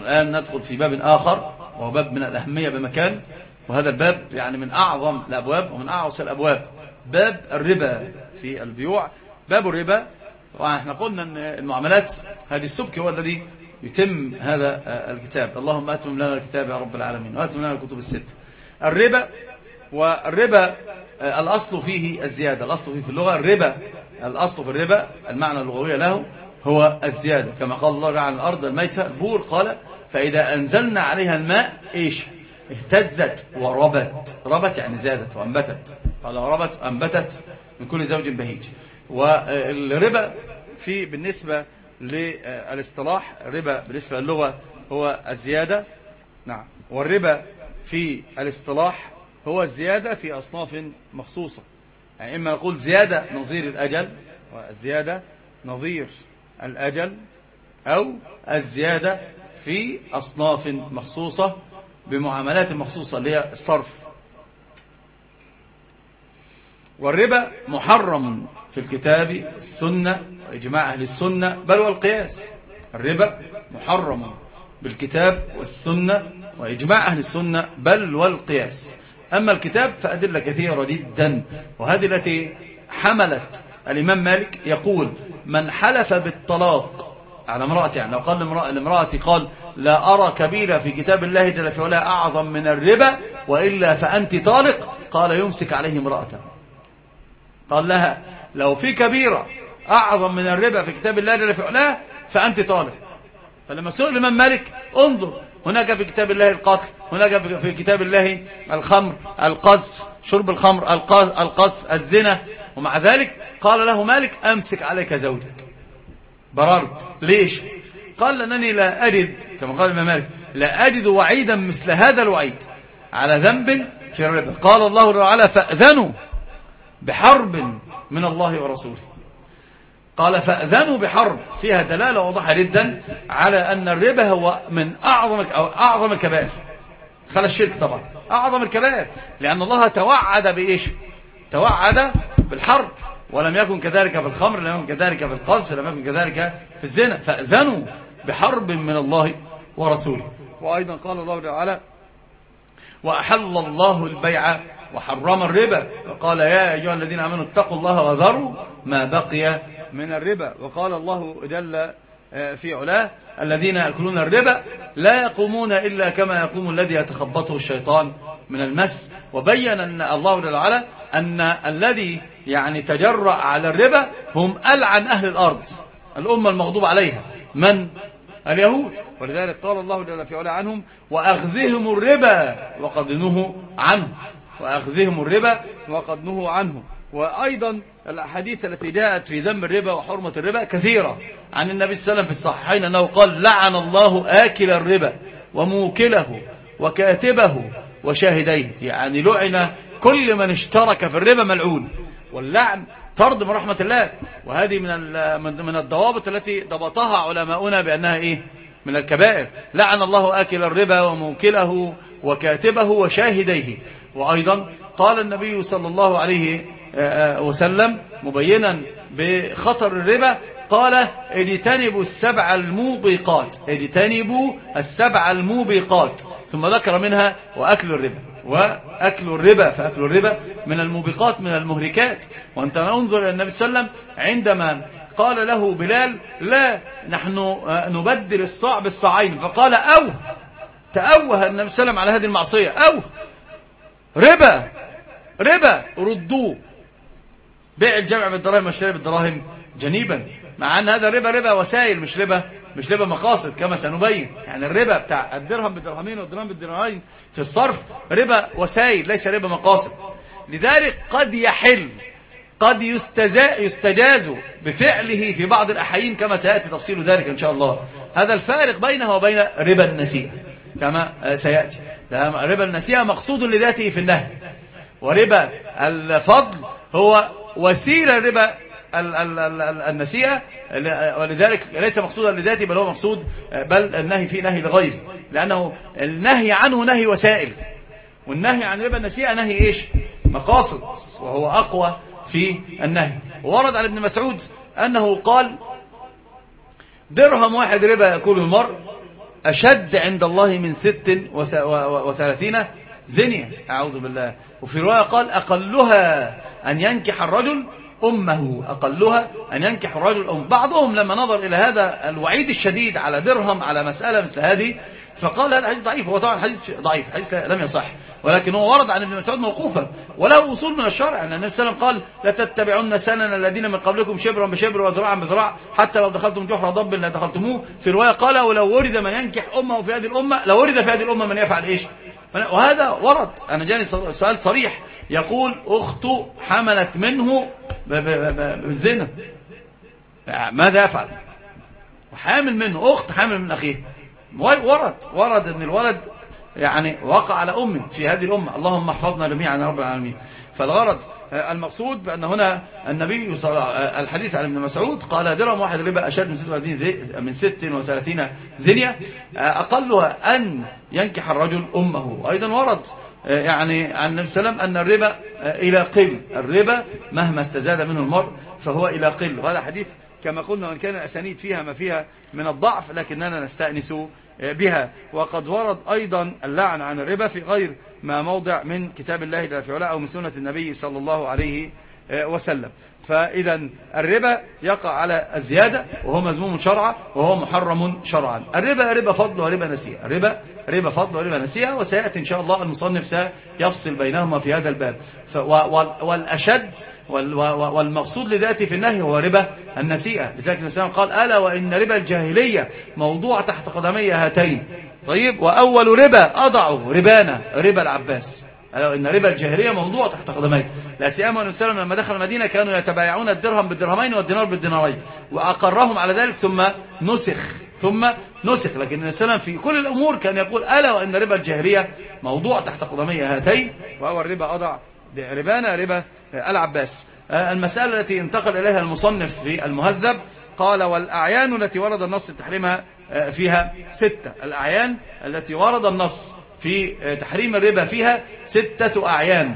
الآن ندخل في باب آخر، وهو باب من الأهمية بمكان، وهذا الباب يعني من أعظم الأبواب ومن أعوص الأبواب، باب الربا في البيوع. باب الربا، وإحنا قلنا أن المعاملات هذه السبك هو الذي يتم هذا الكتاب. اللهم أتمم لنا الكتاب يا رب العالمين، وأتمم لنا الكتب الست. الربا، والربا الأصل فيه الزيادة، الأصل فيه في اللغة الربا، الأصل في الربا المعنى اللغوي له هو الزيادة، كما قال الله جعل الأرض الميتة البور، قال فإذا أنزلنا عليها الماء إيش؟ اهتزت وربت، ربت يعني زادت وأنبتت، قال ربت وأنبتت من كل زوج بهيج. والربا في بالنسبة للاصطلاح، الربا بالنسبة للغة هو الزيادة، نعم، والربا في الاصطلاح هو الزيادة في أصناف مخصوصة، يعني إما نقول زيادة نظير الأجل، والزيادة نظير الأجل، أو الزيادة في أصناف مخصوصة بمعاملات مخصوصة اللي هي الصرف. والربا محرم في الكتاب السنة وإجماع أهل السنة بل والقياس. الربا محرم بالكتاب والسنة وإجماع أهل السنة بل والقياس. أما الكتاب فأدلة كثيرة جدا، وهذه التي حملت الإمام مالك يقول من حلف بالطلاق على امرأة، يعني لو قال لامرأتي قال لا أرى كبيرة في كتاب الله جل في علاه أعظم من الربا وإلا فأنت طالق، قال يمسك عليه امرأته. قال لها لو في كبيرة أعظم من الربا في كتاب الله جل في علاه فأنت طالق. فلما سئل الإمام مالك انظر، هناك في كتاب الله القتل، هناك في كتاب الله الخمر، القذف، شرب الخمر، القذف، الزنا، ومع ذلك قال له مالك أمسك عليك زوجك. بررت ليش؟ قال لأنني لا أجد، كما قال الإمام مالك، لا أجد وعيدا مثل هذا الوعيد على ذنب في الربا. قال الله تعالى فأذنوا بحرب من الله ورسوله. قال فأذنوا بحرب، فيها دلالة واضحة جدا على أن الربا هو من أعظم الكبائر، خلى الشرك طبعا أعظم الكبائر، لأن الله توعد بإيش؟ توعد بالحرب، ولم يكن كذلك في الخمر، لم يكن كذلك في القذف، لم يكن كذلك في الزنا. فأذنوا بحرب من الله ورسوله. وأيضا قال الله تعالى وأحل الله البيع وحرم الربا، وقال يا أيها الذين آمنوا اتقوا الله وذروا ما بقي من الربا. وقال الله جل في علاه الذين يأكلون الربا لا يقومون إلا كما يقوم الذي يتخبطه الشيطان من المس. وبين أن الله جل وعلا أن الذي يعني تجرأ على الربا هم ألعن أهل الأرض، الأمة المغضوب عليها، من؟ اليهود. ولذلك قال الله جل في علاه عنهم وأخذهم الربا وقد نهوا عنه، وأخذهم الربا وقد نهوا عنه. وأيضا الأحاديث التي جاءت في ذم الربا وحرمة الربا كثيرة عن النبي صلى الله عليه وسلم في الصحيحين أنه قال لعن الله آكل الربا وموكله وكاتبه وشاهديه، يعني لعن كل من اشترك في الربا ملعون، واللعن طرد من رحمة الله. وهذه من الضوابط التي ضبطها علماؤنا بأنها إيه؟ من الكبائر. لعن الله آكل الربا وموكله وكاتبه وشاهديه. وأيضا قال النبي صلى الله عليه وسلم مبينا بخطر الربا قال اجتنبوا السبع الموبقات، اجتنبوا السبع الموبقات، ثم ذكر منها وأكل الربا. وأكل الربا، فأكل الربا من الموبقات، من المهلكات. وأنت انظر إلى النبي صلى الله عليه وسلم عندما قال له بلال لا نحن نبدل الصاع بالصاعين، فقال أو تأوه النبي صلى الله عليه وسلم على هذه المعصية، أو ربا ربا ردوه، بيع الجمع بالدراهم والشراء بالدراهم جنيبا، مع أن هذا ربا وسائل، مش ربا مقاصد كما سنبين. يعني الربا بتاع الدرهم بالدرهمين والدرهم بالدرهمين في الصرف ربا وسائل ليس ربا مقاصد. لذلك قد يحل، قد يستجاز بفعله في بعض الأحيان كما سيأتي تفصيل ذلك إن شاء الله. هذا الفارق بينه وبين ربا النسيئة كما سيأتي. ربا النسيئة مقصود لذاته في النهي، وربا الفضل هو وسيلة ربا النسيئة، ولذلك ليس مقصودا لذاته بل هو مقصود، بل النهي فيه نهي لغيره، لأنه النهي عنه نهي وسائل، والنهي عن ربا النسيئة نهي إيش؟ مقاصد، وهو أقوى في النهي. وورد عن ابن مسعود أنه قال درهم واحد ربا يأكله المرء أشد عند الله من 36 زنية، أعوذ بالله. وفي رواية قال أقلها أن ينكح الرجل أمه، أقلها أن ينكح الرجل أمه. بعضهم لما نظر إلى هذا الوعيد الشديد على درهم على مسألة مثل هذه فقال هذا حديث ضعيف. هو طبعا حديث ضعيف، حديث لم يصح، ولكن هو ورد عن ابن مسعود موقوفا وله أصول من الشرع. أن النبي صلى الله عليه وسلم قال لا تتبعون سنن الذين من قبلكم شبرا بشبر وذراعا بذراع حتى لو دخلتم جحر ضب لا دخلتموه. في رواية قال ولو ورد من ينكح أمه في هذه الأمة لو ورد في هذه الأمة من يفعل إيش. وهذا ورد. أنا جاني سؤال صريح يقول أخته حملت منه بالزنا، ماذا يفعل؟ وحامل منه، أخت حامل من أخيه. ورد أن الولد يعني وقع على أمه في هذه الأمة. اللهم احفظنا جميعا يا رب العالمين. فالغرض المقصود بأن هنا النبي الحديث عن ابن مسعود قال درهم واحد ربا أشد من 36 زنية أقلها أن ينكح الرجل أمه. أيضا ورد يعني عن النبي صلى الله عليه وسلم أن الربا إلى قل، الربا مهما استزاد منه المرء فهو إلى قل. وهذا حديث كما قلنا وإن كان الأسانيد فيها ما فيها من الضعف لكننا نستأنس بها. وقد ورد أيضا اللعن عن الربا في غير ما موضع من كتاب الله جل في علاه أو من سنة النبي صلى الله عليه وسلم. فإذا الربا يقع على الزيادة وهو مذموم شرعا وهو محرم شرعا. الربا ربا فضل وربا نسيئة، الربا ربا فضل وربا نسيئة، وسيأتي إن شاء الله المصنف سيفصل بينهما في هذا الباب. والأشد والمقصود لذاته في النهي هو ربا النسيئة. لذلك الإسلام قال ألا وإن ربا الجاهلية موضوع تحت قدمي هاتين. طيب وأول ربا أضعه ربانا ربا العباس. ألا وإن ربا الجاهلية موضوع تحت قدميه. لا سيما النبي صلى الله عليه وسلم لما دخل المدينة كانوا يتبايعون الدرهم بالدرهمين والدينار بالدينارين وأقرهم على ذلك ثم نسخ. لكن النبي صلى الله عليه وسلم في كل الأمور كان يقول ألا وإن ربا الجاهلية موضوع تحت قدمي هاتين وأول ربا أضع ربانا ربا العباس. المسألة التي انتقل إليها المصنف في المهذب قال والأعيان التي ورد النص بتحريمها فيها 6. الأعيان التي ورد النص في تحريم الربا فيها 6 أعيان،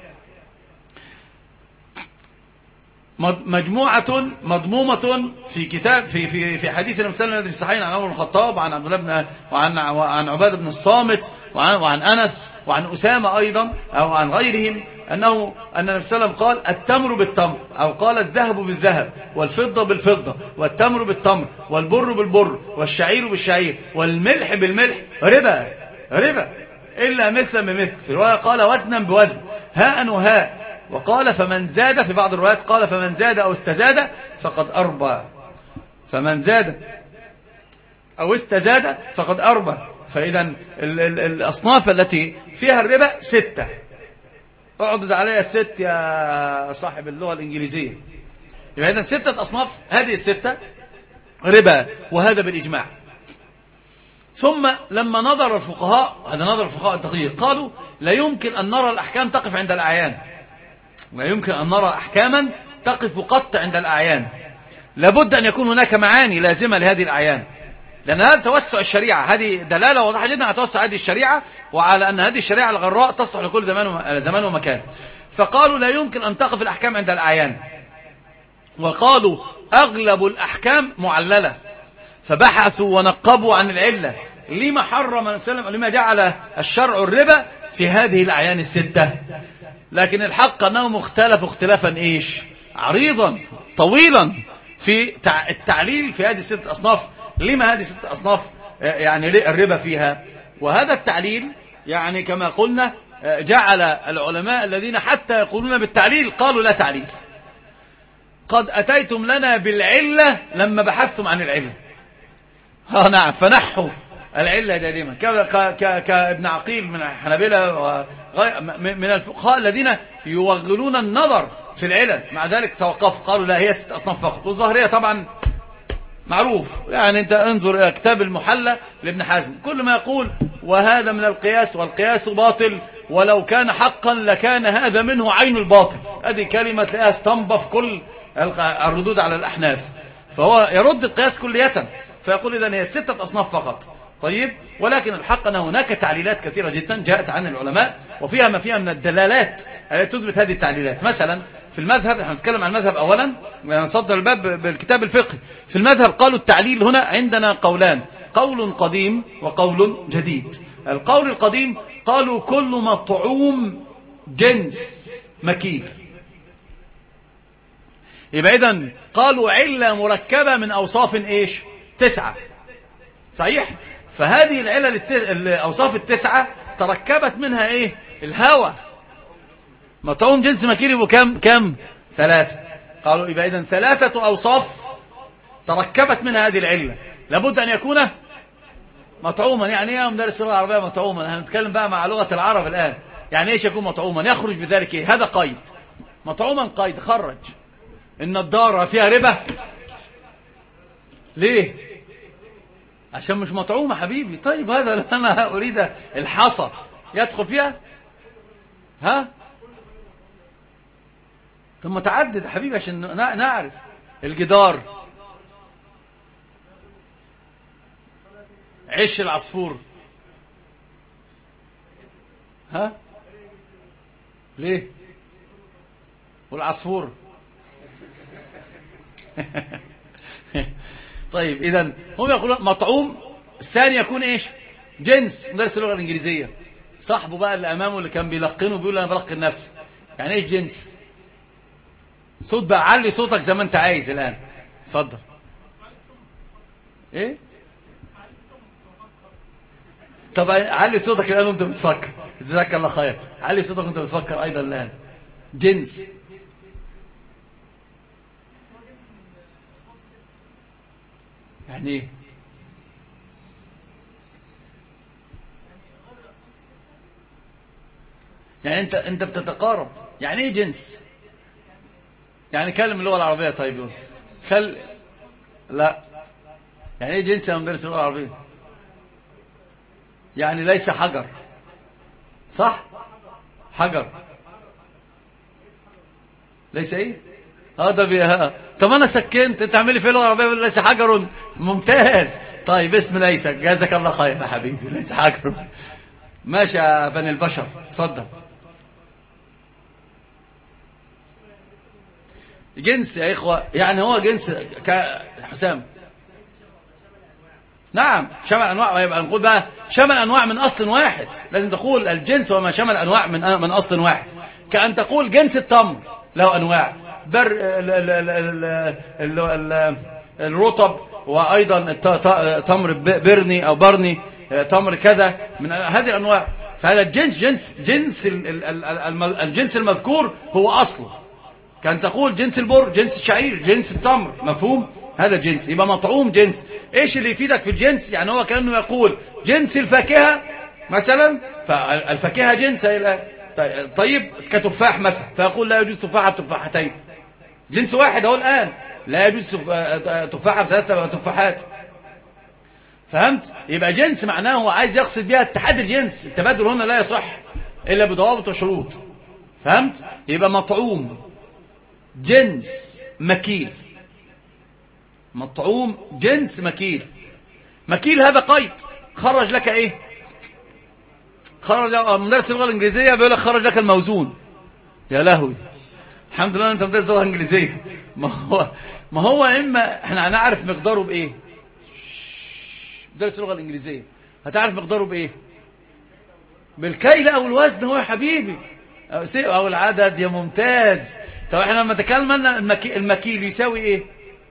مجموعة مضمومة في كتاب في حديث النبي صلى الله عليه وسلم الصحيحين عن عمر بن الخطاب وعن عبد الله وعن عبادة بن الصامت وعن أنس وعن أسامة أيضا أو عن غيرهم أن النبي صلى الله عليه وسلم قال التمر بالتمر أو قال الذهب بالذهب والفضة بالفضة والتمر بالتمر والبر بالبر والشعير بالشعير والملح بالملح ربا إلا مثلا بمثل. في رواية قال وزنا بوزن هاء وهاء. وقال فمن زاد في بعض الروايات قال فمن زاد أو استزاد فقد أربى. فمن زاد أو استزاد فقد أربى. فإذا الأصناف التي فيها الربا 6. اعدد عليها 6 يا صاحب اللغة الإنجليزية. يبقى إذن 6 أصناف، هذه 6 ربا، وهذا بالإجماع. ثم لما نظر الفقهاء، هذا نظر الفقهاء الدقيق، قالوا لا يمكن أن نرى الأحكام تقف عند الأعيان، لا يمكن أن نرى أحكاما تقف قط عند الأعيان، لابد أن يكون هناك معاني لازمة لهذه الأعيان، لأن هذا توسع الشريعة، هذه دلالة واضحة جدا على توسع هذه الشريعة وعلى أن هذه الشريعة الغراء تصلح لكل زمان ومكان. فقالوا لا يمكن أن تقف الأحكام عند الأعيان، وقالوا أغلب الأحكام معللة، فبحثوا ونقبوا عن العلة لما حرم النبي صلى الله عليه وسلم، لما جعل الشرع الربا في هذه الأعيان 6. لكن الحق أنهم اختلفوا اختلافا إيش عريضا طويلا في التعليل في هذه 6 أصناف. لما هذه 6 أصناف يعني الربا فيها؟ وهذا التعليل يعني كما قلنا جعل العلماء الذين حتى يقولون بالتعليل قالوا لا تعليل. قد أتيتم لنا بالعلة لما بحثتم عن العلة. نعم، فنحوا العلة دائما كابن عقيل من الحنابلة من الفقهاء الذين يوغلون النظر في العلل، مع ذلك توقفوا قالوا لا هي 6 أصناف فقط. والظاهرية طبعا معروف، يعني أنت انظر إلى كتاب المحلى لابن حزم، كل ما يقول وهذا من القياس والقياس باطل ولو كان حقا لكان هذا منه عين الباطل. هذه كلمة تلاقيها استنبف كل الردود على الأحناف، فهو يرد القياس كلية، فيقول إذن هي 6 أصناف فقط. طيب، ولكن الحق أن هناك تعليلات كثيرة جدا جاءت عن العلماء وفيها ما فيها من الدلالات التي تثبت هذه التعليلات. مثلا في المذهب، نحن نتكلم عن المذهب أولا ونصدر الباب بالكتاب الفقهي. في المذهب قالوا التعليل هنا عندنا قولان، قول قديم وقول جديد. القول القديم قالوا كل مطعوم جنس مكيل. يبقى إذن قالوا علة مركبة من أوصاف إيش؟ 9. صحيح؟ فهذه العلل الأوصاف 9 تركبت منها إيه؟ الهوى. مطعوم جنس مكيل يبقوا كم؟ 3. قالوا يبقى إذن 3 أوصاف تركبت منها هذه العلة، لابد أن يكون مطعوما. يعني ايه مدرس اللغة العربية مطعوما؟ هنتكلم بقى مع لغة العرب الآن. يعني ايش يكون مطعوما؟ يخرج بذلك ايه؟ هذا قيد. مطعوما قيد خرج. النضارة فيها ربا؟ ليه؟ عشان مش مطعومة حبيبي. طيب هذا أنا أريد الحصى يدخل فيها؟ ها؟ طب متعدد حبيبي عشان نعرف. الجدار، عش العصفور، ها؟ ليه؟ والعصفور طيب إذن هم يقولون مطعوم. الثاني يكون إيش؟ جنس. مدرس اللغة الإنجليزية صاحبه بقى اللي أمامه اللي كان بيلقنه بيقول أنا بلقن نفسي. يعني إيش جنس؟ صوت بقى، علي صوتك زي ما أنت عايز الآن. اتفضل. إيه؟ طب علي صوتك الآن وأنت بتفكر. جزاك الله خير. علي صوتك وأنت بتفكر أيضا الآن. جنس يعني ايه؟ يعني انت بتتقارب. يعني ايه جنس؟ يعني كلم اللغة العربية. طيب لا. يعني ايه جنس يا مدرس اللغة العربية؟ يعني ليس حجر، صح؟ حجر ليس ايه؟ ده بيها. طب انا سكنت، انت عامل لي في اللغة العربية ليس حجر. ممتاز. طيب اسم ليس، جزاك الله خير يا حبيبي. ليس حجر. ماشي يا بني البشر. اتفضل. جنس يا إخوة، يعني هو جنس حسام. نعم شمل أنواع. يبقى نقول بقى شمل أنواع من أصل واحد. لازم تقول الجنس وما شمل أنواع من أصل واحد. كأن تقول جنس التمر له أنواع، الرطب، وأيضا تمر برني أو برني، تمر كذا من هذه الأنواع. فهذا الجنس الجنس المذكور هو أصله. كان تقول جنس البر، جنس الشعير، جنس التمر. مفهوم؟ هذا جنس. يبقى مطعوم جنس. ايش اللي يفيدك في الجنس؟ يعني هو كأنه يقول جنس الفاكهة مثلا، فالفاكهة جنس. طيب كتفاح مثلا، فيقول لا يجوز تفاحة بتفاحتين. جنس واحد اهو الآن، لا يجوز تفاحة بثلاثة تفاحات. فهمت؟ يبقى جنس معناه هو عايز يقصد بها اتحاد الجنس. التبادل هنا لا يصح إلا بضوابط وشروط. فهمت؟ يبقى مطعوم جنس مكيل. مطعوم جنس مكيل. مكيل هذا قيد. خرج لك ايه؟ خرج مدرس اللغة الإنجليزية بيقول لك خرج لك الموزون. يا لهوي، الحمد لله انت مدرس اللغة الإنجليزية. ما هو اما احنا هنعرف مقداره بايه؟ مدرس اللغة الإنجليزية هتعرف مقداره بايه؟ بالكيل او الوزن هو يا حبيبي، او العدد. يا ممتاز. طب احنا لما تكلمنا المكيل يساوي ايه؟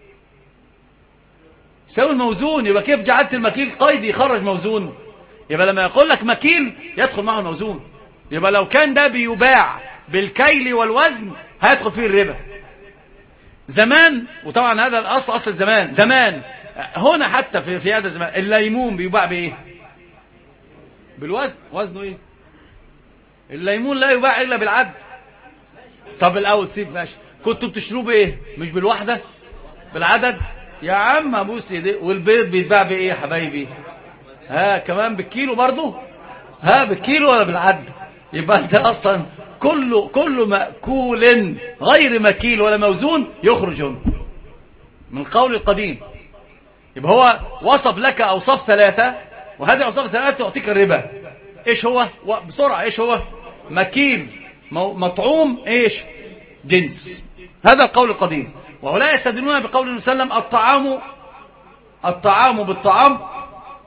يساوي الموزون. يبقى كيف جعلت المكيل قيد يخرج موزون؟ يبقى لما يقول لك مكيل يدخل معه الموزون. يبقى لو كان ده بيباع بالكيل والوزن هيدخل فيه الربا زمان. وطبعا هذا الاصل، اصل زمان هنا حتى في هذا الزمان الليمون بيباع بايه؟ بالوزن. وزنه ايه؟ الليمون لا يباع الا بالعد. طب الاول سيب ماشي، كنتوا بتشتروه بايه؟ مش بالوحده، بالعدد. يا عم ابوس ايدي. والبيض بيتباع بايه يا حبايبي؟ كمان بالكيلو برضه. بالكيلو ولا بالعد؟ يبقى انت اصلا كل مأكول غير مكيل ولا موزون يخرج من القول القديم. يبقى هو وصف لك اوصاف 3، وهذه الاوصاف 3 تعطيك الربا. ايش هو؟ بسرعه ايش هو؟ مكيل، مطعوم، ايش؟ جنس. هذا القول القديم. وهؤلاء يستدلون بقول النبي صلى الله عليه وسلم الطعام بالطعام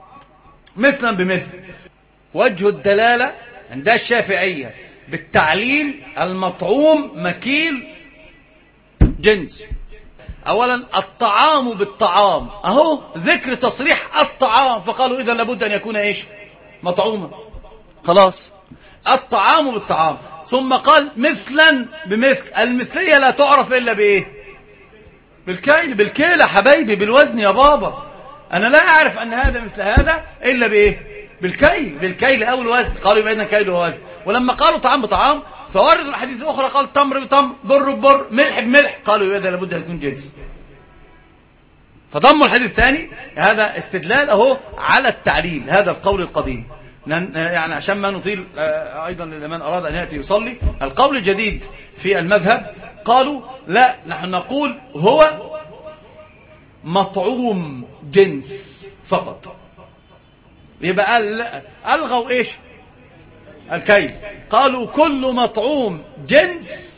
مثلا بمثل. وجه الدلالة عند الشافعية بالتعليل المطعوم مكيل جنس. أولا الطعام بالطعام، أهو ذكر تصريح الطعام، فقالوا إذا لابد أن يكون إيش؟ مطعوما. خلاص، الطعام بالطعام. ثم قال مثلا بمثل، المثلية لا تعرف إلا بإيه؟ بالكيل. بالكيل يا حبايبي، بالوزن يا بابا. أنا لا أعرف أن هذا مثل هذا إلا بإيه؟ بالكيل. بالكيل أو الوزن. قالوا يبقى كيل ووزن. ولما قالوا طعام بطعام فورد الحديث الأخرى قال تمر بتمر، بر ببر، ملح بملح، قالوا يبقى لابد أن يكون جنس. فضموا الحديث الثاني. هذا استدلال أهو على التعليل، هذا القول القديم. يعني عشان ما نطيل أيضا لمن أراد أن يأتي يصلي. القول الجديد في المذهب قالوا لا، نحن نقول هو مطعوم جنس فقط. يبقى ألغوا إيش؟ الكيل. قالوا كل مطعوم جنس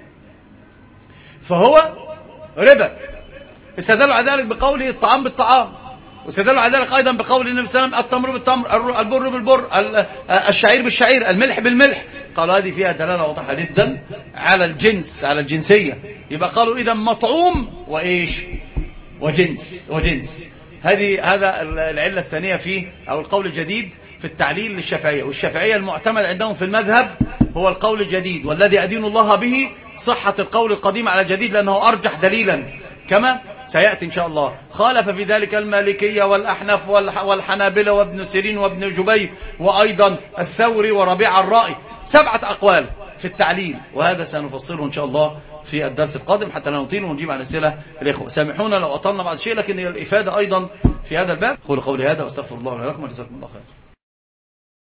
فهو ربا. استدلوا على ذلك بقوله الطعام بالطعام، واستدلوا على ذلك أيضا بقول النبي صلى الله عليه وسلم التمر بالتمر، البر بالبر، الشعير بالشعير، الملح بالملح. قالوا هذه فيها دلالة واضحة جدا على الجنس، على الجنسية. يبقى قالوا إذا مطعوم وإيش؟ وجنس. هذا العلة الثانية فيه، أو القول الجديد في التعليل للشافعية. والشافعية المعتمد عندهم في المذهب هو القول الجديد، والذي أدين الله به صحة القول القديم على الجديد، لأنه أرجح دليلا كما سيأتي إن شاء الله. خالف في ذلك المالكية والأحنف والحنابلة وابن سيرين وابن جبير وأيضا الثوري وربيع الرائي، 7 أقوال في التعليل، وهذا سنفصله إن شاء الله في الدرس القادم حتى لا نطيل ونجيب عن أسئلة الإخوة. سامحونا لو أطلنا بعض الشيء، لكن الإفادة أيضا في هذا الباب. قولوا قولي هذا واستغفر الله لكم وجزاكم الله خير.